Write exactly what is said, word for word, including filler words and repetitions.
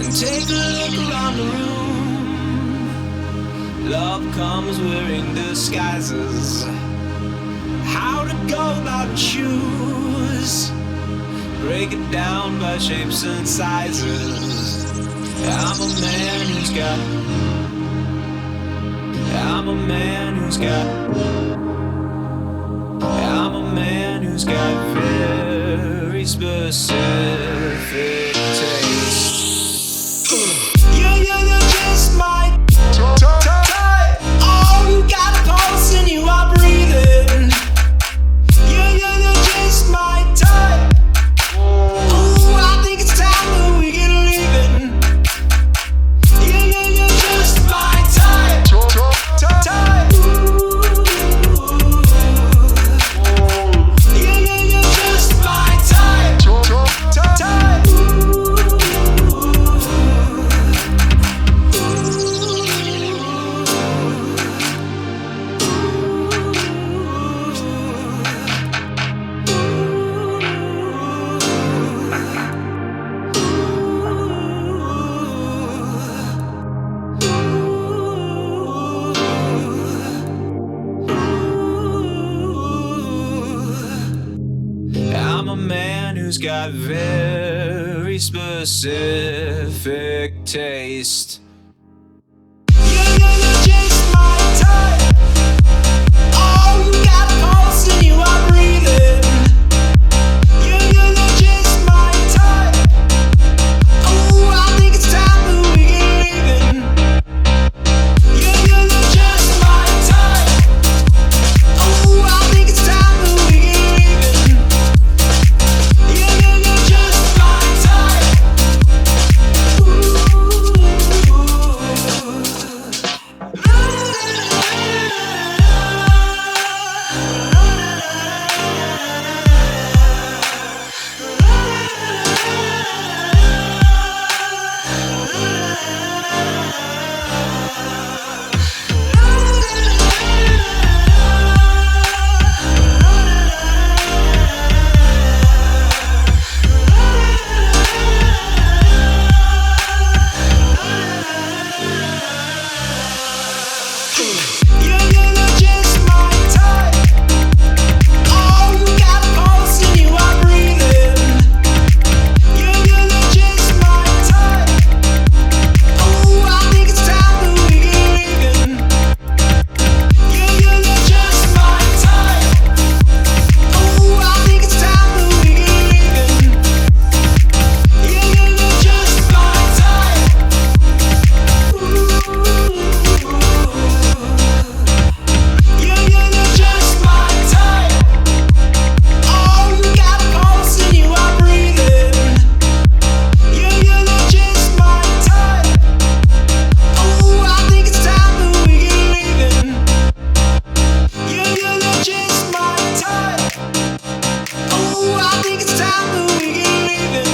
Take a look around the room. Love comes wearing disguises. How to go about shoes. Break it down by shapes and sizes. I'm a man who's got I'm a man who's got I'm a man who's got very specific taste. Yeah, yeah, you're just my type. Oh, you got a pulse and you are breathing. Yeah, yeah, you're just my type. Oh, I think it's time that we get leaving. Yeah, yeah, you're just my type. Type. Yeah, yeah, you're just my type. Type. I'm a man who's got very specific taste. Yeah, yeah, you're just my type. Oh, you got a pulse and you are breathing. Yeah, yeah, you're just my type. Oh, I think it's time that we get leaving. Yeah, yeah, you're just my type. Oh, I think it's time that we get leaving. Yeah, yeah, you're just my type. Yeah, yeah, you're just my type. Oh, you got a pulse and you are breathing. Yeah, yeah, you're just my type. Oh, I think it's time that we get leaving. Yeah, yeah, you're just my type. Oh, I think it's time that we get leaving. Yeah, yeah, you're just my type. Yeah, yeah, you're just my type. Oh, you got a pulse and you are breathing. Yeah, yeah, you're just my type. Oh, I think it's time that we get leaving. Yeah, yeah, you're just my type. Oh, I think it's time that we get leaving.